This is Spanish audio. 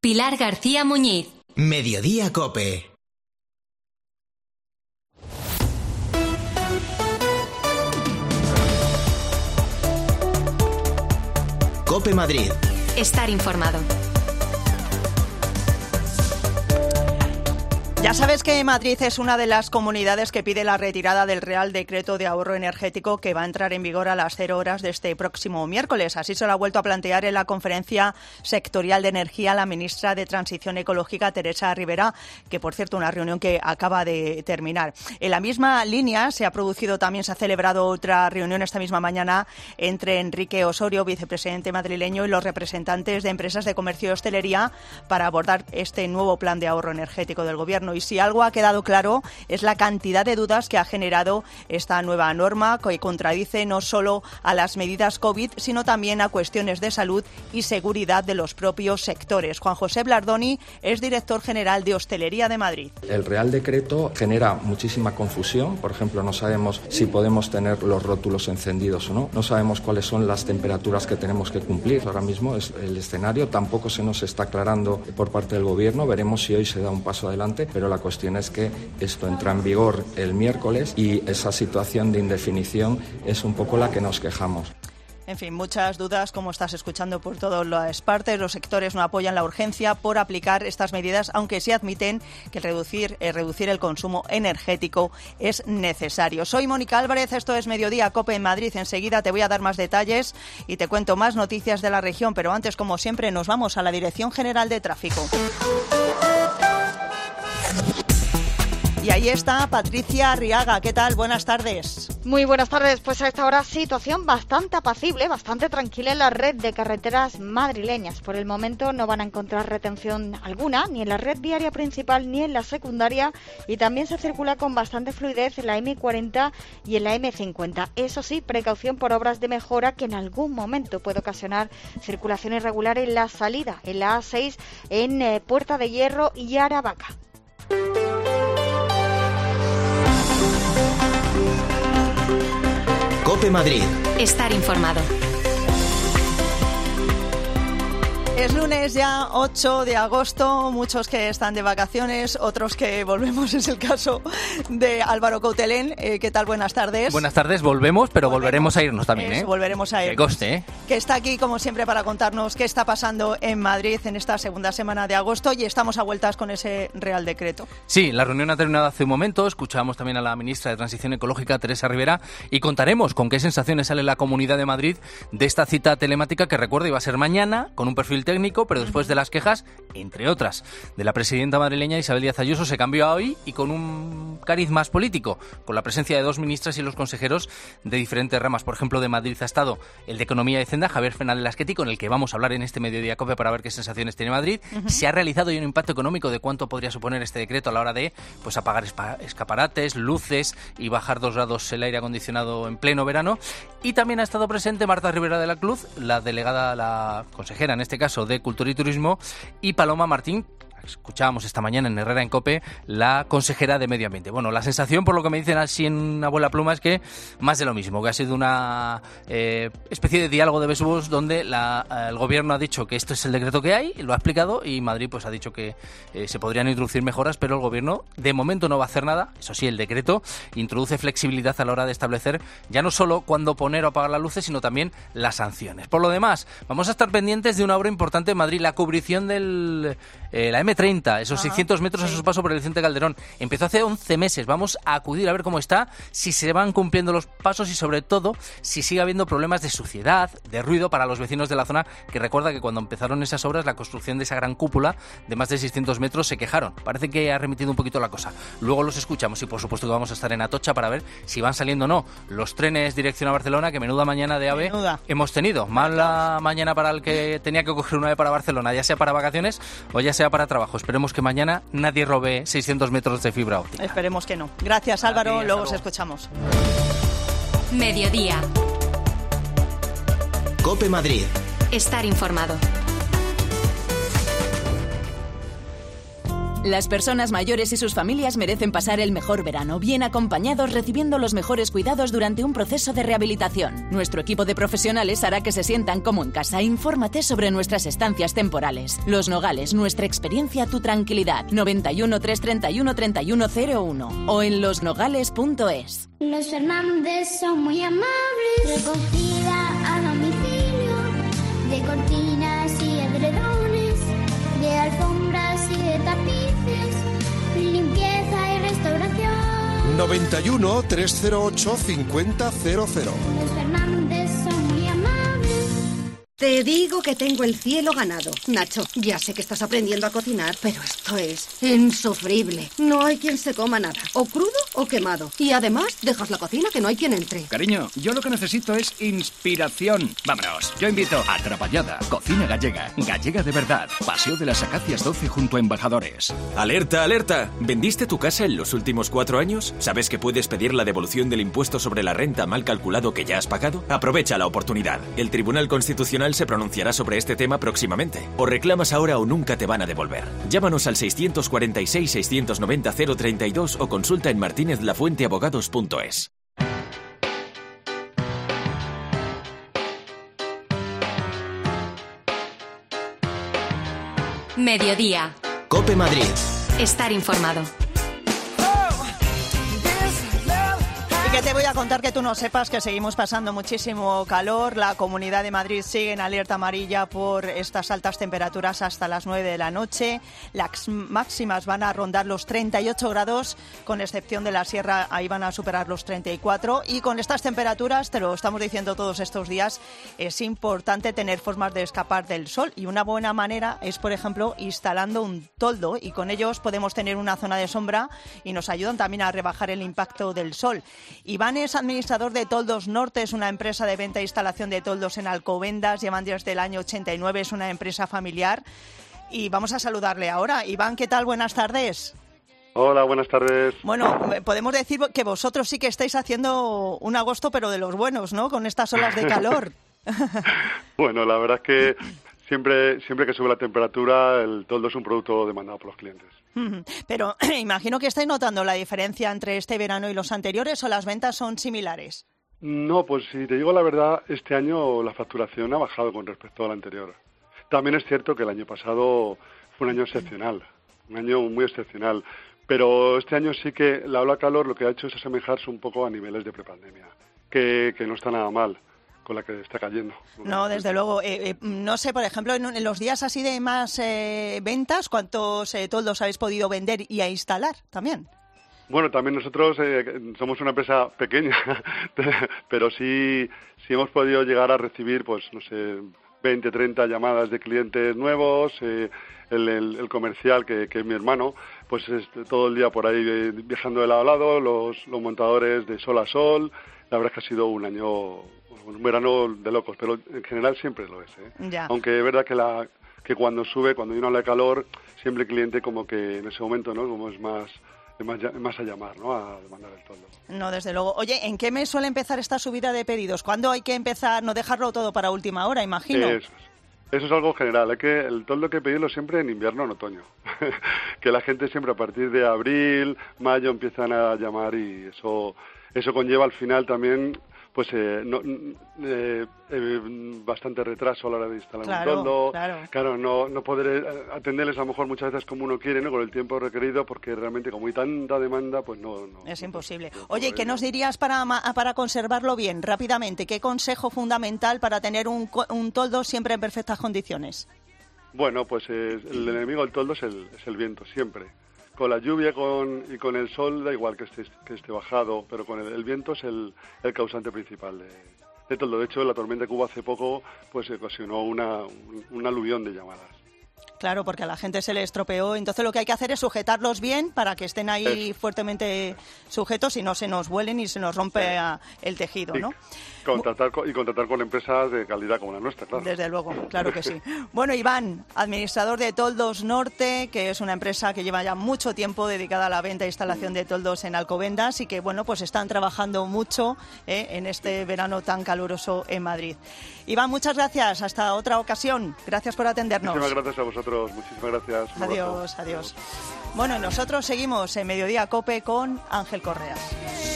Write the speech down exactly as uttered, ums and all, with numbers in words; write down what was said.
Pilar García Muñiz. Mediodía COPE. COPE Madrid. Estar informado. Ya sabes que Madrid es una de las comunidades que pide la retirada del Real Decreto de Ahorro Energético que va a entrar en vigor a las cero horas de este próximo miércoles. Así se lo ha vuelto a plantear en la Conferencia Sectorial de Energía la ministra de Transición Ecológica, Teresa Rivera, que, por cierto, una reunión que acaba de terminar. En la misma línea se ha producido también, se ha celebrado otra reunión esta misma mañana entre Enrique Osorio, vicepresidente madrileño, y los representantes de empresas de comercio y hostelería para abordar este nuevo plan de ahorro energético del Gobierno. Y si algo ha quedado claro es la cantidad de dudas que ha generado esta nueva norma, que contradice no solo a las medidas COVID, sino también a cuestiones de salud y seguridad de los propios sectores. Juan José Blardoni es director general de Hostelería de Madrid. El Real Decreto genera muchísima confusión. Por ejemplo, no sabemos si podemos tener los rótulos encendidos o no. No sabemos cuáles son las temperaturas que tenemos que cumplir. Ahora mismo es el escenario. Tampoco se nos está aclarando por parte del Gobierno. Veremos si hoy se da un paso adelante, pero la cuestión es que esto entra en vigor el miércoles y esa situación de indefinición es un poco la que nos quejamos. En fin, muchas dudas, como estás escuchando por todas las partes. Los sectores no apoyan la urgencia por aplicar estas medidas, aunque sí admiten que reducir, eh, reducir el consumo energético es necesario. Soy Mónica Álvarez, esto es Mediodía COPE en Madrid. Enseguida te voy a dar más detalles y te cuento más noticias de la región, pero antes, como siempre, nos vamos a la Dirección General de Tráfico. Y ahí está Patricia Arriaga. ¿Qué tal? Buenas tardes. Muy buenas tardes. Pues a esta hora situación bastante apacible, bastante tranquila en la red de carreteras madrileñas. Por el momento no van a encontrar retención alguna, ni en la red viaria principal ni en la secundaria, y también se circula con bastante fluidez en la eme cuarenta y en la eme cincuenta. Eso sí, precaución por obras de mejora que en algún momento puede ocasionar circulación irregular en la salida, en la A seis, en eh, Puerta de Hierro y Aravaca. COPE Madrid. Estar informado. Es lunes ya ocho de agosto, muchos que están de vacaciones, otros que volvemos, es el caso de Álvaro Coutelén. Eh, ¿Qué tal? Buenas tardes. Buenas tardes, volvemos, pero volvemos. volveremos a irnos también, Eso, ¿eh? Volveremos a irnos. Que coste, ¿eh? Que está aquí, como siempre, para contarnos qué está pasando en Madrid en esta segunda semana de agosto, y estamos a vueltas con ese Real Decreto. Sí, la reunión ha terminado hace un momento, escuchábamos también a la ministra de Transición Ecológica, Teresa Rivera, y contaremos con qué sensaciones sale la Comunidad de Madrid de esta cita telemática que, recuerda, iba a ser mañana, con un perfil técnico, pero después de las quejas, entre otras, de la presidenta madrileña Isabel Díaz Ayuso, se cambió a hoy y con un cariz más político, con la presencia de dos ministras y los consejeros de diferentes ramas. Por ejemplo, de Madrid ha estado el de Economía y Hacienda, Javier Fernández Lasqueti, con el que vamos a hablar en este Mediodía COPE para ver qué sensaciones tiene Madrid. Uh-huh. Se ha realizado hoy un impacto económico de cuánto podría suponer este decreto a la hora de pues apagar escaparates, luces y bajar dos grados el aire acondicionado en pleno verano. Y también ha estado presente Marta Rivera de la Cruz, la delegada, la consejera en este caso de Cultura y Turismo, y Paloma Martín, escuchábamos esta mañana en Herrera en COPE, la consejera de Medio Ambiente. Bueno, la sensación, por lo que me dicen así en una buena pluma, es que más de lo mismo, que ha sido una eh, especie de diálogo de besugos donde la, el gobierno ha dicho que esto es el decreto que hay, lo ha explicado, y Madrid pues ha dicho que eh, se podrían introducir mejoras, pero el gobierno de momento no va a hacer nada. Eso sí, el decreto introduce flexibilidad a la hora de establecer ya no solo cuándo poner o apagar las luces, sino también las sanciones. Por lo demás, vamos a estar pendientes de una obra importante en Madrid, la cubrición de eh, la eme treinta, esos Ajá, seiscientos metros sí. a su paso por el Vicente Calderón. Empezó hace once meses. Vamos a acudir a ver cómo está, si se van cumpliendo los pasos y, sobre todo, si sigue habiendo problemas de suciedad, de ruido para los vecinos de la zona, que recuerda que cuando empezaron esas obras, la construcción de esa gran cúpula de más de seiscientos metros, se quejaron. Parece que ha remitido un poquito la cosa. Luego los escuchamos y, por supuesto, que vamos a estar en Atocha para ver si van saliendo o no los trenes dirección a Barcelona, que menuda mañana de AVE menuda. hemos tenido. Mala mañana para el que tenía que coger un AVE para Barcelona, ya sea para vacaciones o ya sea para trabajo. Esperemos que mañana nadie robe seiscientos metros de fibra óptica. Esperemos que no. Gracias, Álvaro. Ti, luego os escuchamos. Mediodía. COPE Madrid. Estar informado. Las personas mayores y sus familias merecen pasar el mejor verano, bien acompañados, recibiendo los mejores cuidados durante un proceso de rehabilitación. Nuestro equipo de profesionales hará que se sientan como en casa. Infórmate sobre nuestras estancias temporales. Los Nogales, nuestra experiencia, tu tranquilidad. noventa y uno, trescientos treinta y uno, treinta y uno cero uno o en los nogales punto es. Los Fernández son muy amables. Recogida a domicilio de cortinas y edredones, de alfombras y de tapices, limpieza y restauración. noventa y uno, trescientos ocho, cincuenta cero cero. Los Fernández son muy amables. Te digo que tengo el cielo ganado. Nacho, ya sé que estás aprendiendo a cocinar, pero esto es insufrible. No hay quien se coma nada, o crudo o quemado. Y además, dejas la cocina que no hay quien entre. Cariño, yo lo que necesito es inspiración. Vámonos, yo invito a Trapallada, cocina gallega, gallega de verdad, Paseo de las Acacias doce junto a Embajadores. ¡Alerta, alerta! ¿Vendiste tu casa en los últimos cuatro años? ¿Sabes que puedes pedir la devolución del impuesto sobre la renta mal calculado que ya has pagado? Aprovecha la oportunidad. El Tribunal Constitucional se pronunciará sobre este tema próximamente. O reclamas ahora o nunca te van a devolver. Llámanos al seiscientos cuarenta y seis, seiscientos noventa, cero treinta y dos o consulta en martínez lafuente abogados punto es. Mediodía. COPE Madrid. Estar informado. Que te voy a contar que tú no sepas que seguimos pasando muchísimo calor. La Comunidad de Madrid sigue en alerta amarilla por estas altas temperaturas hasta las nueve de la noche. Las máximas van a rondar los treinta y ocho grados, con excepción de la sierra, ahí van a superar los treinta y cuatro. Y con estas temperaturas, te lo estamos diciendo todos estos días, es importante tener formas de escapar del sol. Y una buena manera es, por ejemplo, instalando un toldo, y con ellos podemos tener una zona de sombra y nos ayudan también a rebajar el impacto del sol. Iván es administrador de Toldos Norte, es una empresa de venta e instalación de toldos en Alcobendas, llevan desde el año ochenta y nueve, es una empresa familiar y vamos a saludarle ahora. Iván, ¿qué tal? Buenas tardes. Hola, buenas tardes. Bueno, podemos decir que vosotros sí que estáis haciendo un agosto, pero de los buenos, ¿no? Con estas olas de calor. Bueno, la verdad es que siempre, siempre que sube la temperatura, el toldo es un producto demandado por los clientes. Pero imagino que estáis notando la diferencia entre este verano y los anteriores, ¿o las ventas son similares? No, pues si te digo la verdad, este año la facturación ha bajado con respecto al anterior. También es cierto que el año pasado fue un año excepcional, un año muy excepcional, pero este año sí que la ola de calor lo que ha hecho es asemejarse un poco a niveles de prepandemia, que, que no está nada mal con la que está cayendo. No, desde luego. Eh, eh, no sé, por ejemplo, en, en los días así de más eh, ventas, ¿cuántos eh, toldos habéis podido vender y a instalar también? Bueno, también nosotros eh, somos una empresa pequeña, pero sí, sí hemos podido llegar a recibir, pues, no sé, veinte, treinta llamadas de clientes nuevos. Eh, el, el, el comercial, que, que es mi hermano, pues es todo el día por ahí eh, viajando de lado a lado, los, los montadores de sol a sol. La verdad es que ha sido un año, un verano de locos, pero en general siempre lo es, ¿eh? Ya. Aunque es verdad que la que cuando sube, cuando hay una ola de calor, siempre el cliente como que en ese momento, ¿no? Como es más, es más, es más a llamar, ¿no? A demandar el toldo. No, desde luego. Oye, ¿en qué mes suele empezar esta subida de pedidos? ¿Cuándo hay que empezar, no dejarlo todo para última hora, imagino? Eso es. Eso es algo general, hay que el toldo hay que pedirlo siempre en invierno o en otoño. Que la gente siempre a partir de abril, mayo empiezan a llamar y eso eso conlleva al final también pues eh, no, eh, eh, bastante retraso a la hora de instalar claro, un toldo. Claro, claro no, no poder atenderles a lo mejor muchas veces como uno quiere, ¿no? Con el tiempo requerido, porque realmente como hay tanta demanda, pues no... no es no, imposible. No, no, Oye, no, ¿qué nos dirías para, para conservarlo bien, rápidamente? ¿Qué consejo fundamental para tener un, un toldo siempre en perfectas condiciones? Bueno, pues eh, el enemigo del toldo es el, es el viento, siempre. Con la lluvia con, y con el sol da igual que esté, que esté bajado, pero con el, el viento es el, el causante principal de, de todo. De hecho, la tormenta que hubo hace poco pues ocasionó una, un, un aluvión de llamadas. Claro, porque a la gente se le estropeó. Entonces lo que hay que hacer es sujetarlos bien para que estén ahí es. fuertemente sujetos y no se nos vuelen y se nos rompe a, el tejido, ¿no? Y contratar, con, y contratar con empresas de calidad como la nuestra, claro. Desde luego, claro que sí. Bueno, Iván, administrador de Toldos Norte, que es una empresa que lleva ya mucho tiempo dedicada a la venta e instalación de toldos en Alcobendas y que, bueno, pues están trabajando mucho eh, en este verano tan caluroso en Madrid. Iván, muchas gracias. Hasta otra ocasión. Gracias por atendernos. Muchísimas gracias a vosotros. vosotros. Muchísimas gracias. Adiós, adiós. Bueno, y nosotros seguimos en Mediodía COPE con Ángel Correas.